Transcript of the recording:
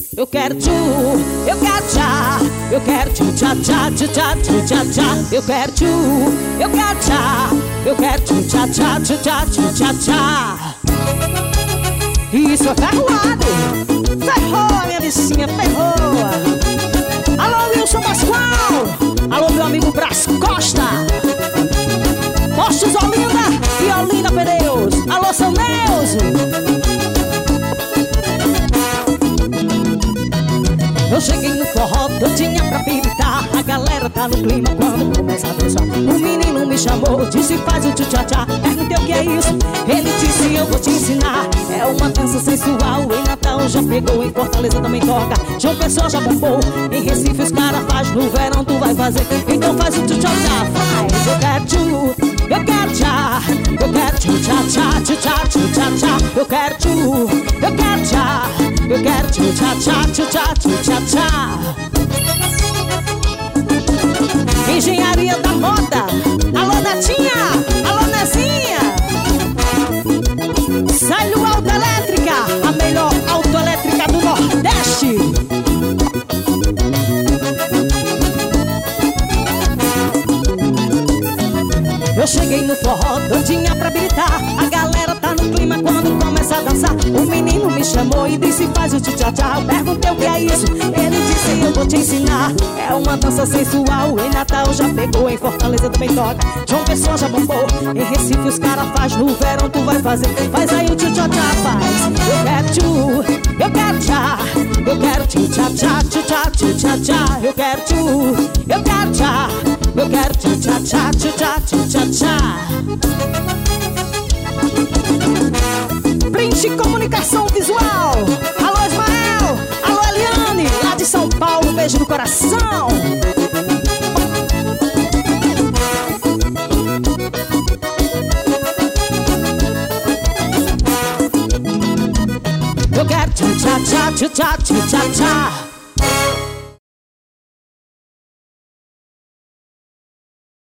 Eu quero tchu, eu quero tchá, eu quero tchu tchá tchá tchu tchá tchu tchá tchá. Eu quero tchu, eu quero tchá, eu quero tchu tchá tchá tchu tchá tchu tchá tchá. Isso é ferroado, ferrou minha vizinha, ferrou. Alô Wilson Pascoal, alô meu amigo Brás Costa, Postos Olinda e Olinda Pneus. Alô São Neuso. Eu cheguei no forró, todinha pra piritar. A galera tá no clima quando começa a dançar. O menino me chamou, disse faz o tchu-tchá-tchá. Perguntei o que é isso, ele disse eu vou te ensinar. É uma dança sensual, em Natal já pegou, em Fortaleza também toca, João Pessoa já bombou, em Recife os caras faz, no verão tu vai fazer. Então faz o tchu-tchá-tchá, faz. Eu quero tchu, eu quero tchá, eu quero tchu-tchá-tchá, tchu-tchá, tchu-tchá-tchá. Eu quero tchu, eu quero tchá, eu quero tchu-tchá-tchá, tchu-tchá, tchu-tchá-tchá. Engenharia da moda, alô Natinha, alô Nezinha. Saio Autoelétrica, a melhor autoelétrica do Nordeste. Eu cheguei no forró, todinha pra habilitar. A galera tá no clima quando começa a dançar. O menino me chamou e disse faz o tchu-tchá-tchá. Eu perguntei o que é isso, ele disse eu vou te ensinar. É uma dança sensual, em Natal já pegou, em Fortaleza também toca, João Pessoa já bombou, em Recife os caras faz, no verão tu vai fazer. Faz aí o tchu-tchá-tchá, faz. Eu quero tchu, eu quero tchá, eu quero tchu-tchá-tchá, tchu-tchá, tchu-tchá-tchá. Eu quero tchu, eu quero tchá, eu quero tchu-tchá-tchá, tchu-tchá, tchu-tchá-tchá. Print Comunicação Visual, alô Ismael, alô Eliane, lá de São Paulo, beijo no coração. Eu quero tchu-tchá-tchá, tchu-tchá, tchu-tchá-tchá.